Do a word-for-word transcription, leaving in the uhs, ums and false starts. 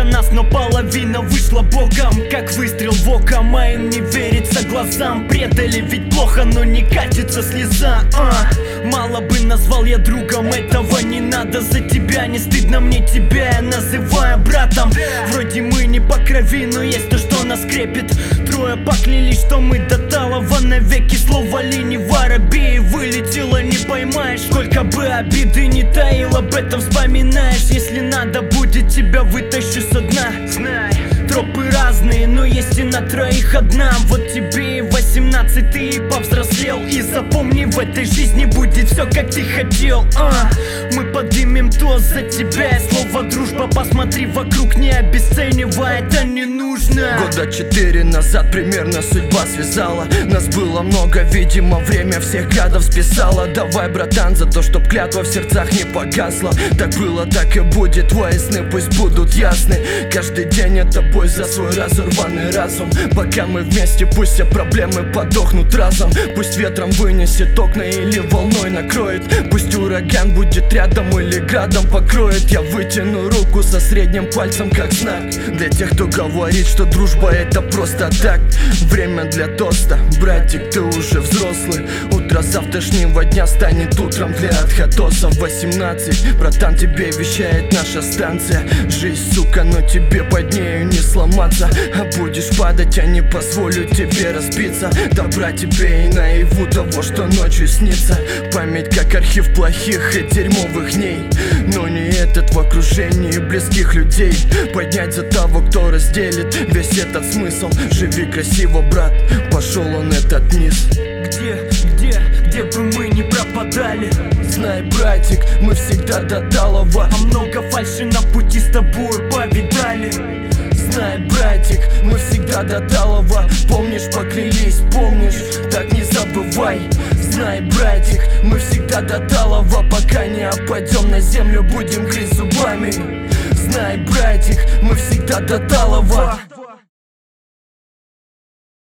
нас, но половина вышла боком. Как выстрел в око, Майн не верится глазам. Предали ведь плохо, но не катится слеза. а. Мало бы назвал я другом, этого не надо. За тебя не стыдно мне тебя, я называю братом. Вроде мы не по крови, но есть то, что нас крепит. Трое поклялись, что мы до талого навеки. Слово линии в воробей вылетело, не поймаешь. Сколько бы обиды не таил, об этом вспоминаешь. Если надо будет, тебя вытащу со дна. Знай, тропы разные, но есть и на троих одна. Вот тебе и восемнадцать, ты и повзрослел. И запомни, в этой жизни будет все, как ты хотел. а. Мы поднимем тост за тебя. И слово дружба, посмотри вокруг, не обесценивай, это не нужно. Года четыре назад примерно судьба связала. Нас было много, видимо, время всех гадов списало. Давай, братан, за то, чтоб клятва в сердцах не погасла. Так было, так и будет, твои сны пусть будут ясны. Каждый день это бой за свой разорванный разум. Пока мы вместе, пусть все проблемы подохнут разом. Пусть ветром вынесет окна или волной накроет. Пусть ураган будет рядом или градом покроет. Я вытяну руку со средним пальцем как знак для тех, кто говорит, что дружба это просто так. Время для тоста, братик, ты уже взрослый. Утро завтрашнего дня станет утром для отходосов. Восемнадцать, братан, тебе вещает наша станция. Жизнь, сука, но тебе под нею не сломаться. А будешь падать, я не позволю тебе разбиться. Добра тебе и наяву того, что ночью снится. Память как архив плохих и дерьмовых дней, но не этот в окружении близких людей. Поднять за того, кто разделит весь этот смысл. Живи красиво, брат, пошел он этот низ. Где, где, где бы мы не пропадали, знай, братик, мы всегда до талого. А много фальши на пути с тобой повидали. Знай, братик, мы всегда до талого. Помнишь, поклялись, помнишь, так не забывай. Знай, братик, мы всегда до талого. Пока не опадем на землю, будем грызть зубами. Знай, братик, мы всегда до талого.